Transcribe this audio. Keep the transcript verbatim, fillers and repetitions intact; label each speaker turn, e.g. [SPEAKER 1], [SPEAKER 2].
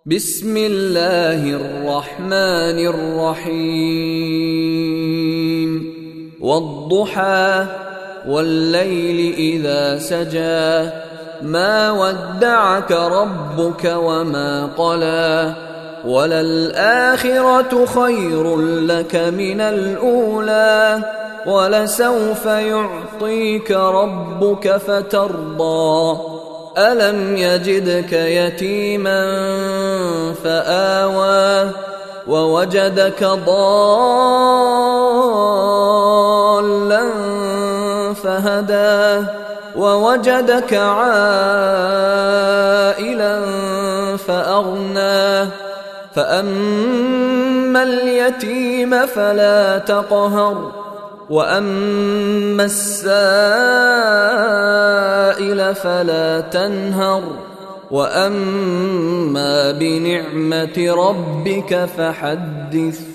[SPEAKER 1] بسم الله الرحمن الرحيم والضحى والليل إذا سجى ما ودعك ربك وما قلى وللآخرة خير لك من الأولى ولسوف يعطيك ربك فترضى ألم يجدك يتيما فآوى ووجدك ضالا فهدى ووجدك عائلا فأغنى فأما اليتيم فلا تقهر وأما السائل فلا تنهر وأما بنعمة ربك فحدث.